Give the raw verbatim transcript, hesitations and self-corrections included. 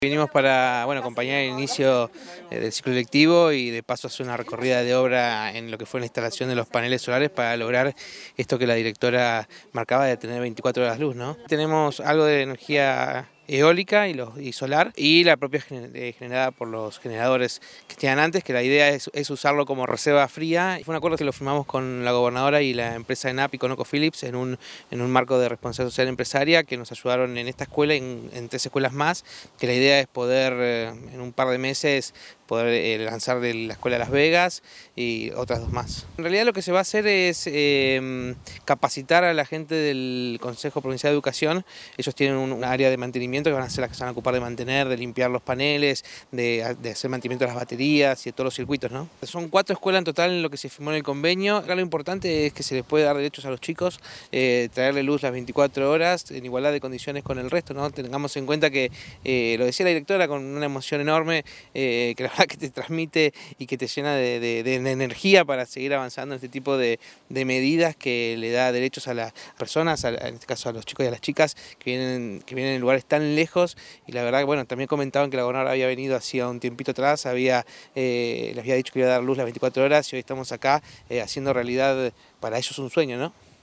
Vinimos para bueno, acompañar el inicio del ciclo lectivo y de paso hacer una recorrida de obra en lo que fue la instalación de los paneles solares para lograr esto que la directora marcaba de tener veinticuatro horas luz, ¿no? Tenemos algo de energía eólica y, los, y solar y la propia generada por los generadores que tenían antes, que la idea es, es usarlo como reserva fría. Fue un acuerdo que lo firmamos con la gobernadora y la empresa ENAP y ConocoPhillips en un, en un marco de responsabilidad social empresaria que nos ayudaron en esta escuela y en, en tres escuelas más, que la idea es poder eh, en un par de meses poder eh, lanzar de la Escuela de Las Vegas y otras dos más. En realidad lo que se va a hacer es eh, capacitar a la gente del Consejo Provincial de Educación. Ellos tienen un, un área de mantenimiento que van a ser las que se van a ocupar de mantener, de limpiar los paneles, de, de hacer mantenimiento de las baterías y de todos los circuitos, ¿no? Son cuatro escuelas en total en lo que se firmó en el convenio. Acá lo importante es que se les puede dar derechos a los chicos, eh, traerle luz las veinticuatro horas en igualdad de condiciones con el resto, ¿no? Tengamos en cuenta que, eh, lo decía la directora con una emoción enorme, eh, que la verdad que te transmite y que te llena de, de, de energía para seguir avanzando en este tipo de, de medidas que le da derechos a las personas, a, en este caso a los chicos y a las chicas que vienen, que vienen en lugares tan lejos. Y la verdad, bueno, también comentaban que la gobernadora había venido hacía un tiempito atrás, había, eh, les había dicho que iba a dar luz las veinticuatro horas y hoy estamos acá eh, haciendo realidad para ellos un sueño, ¿no?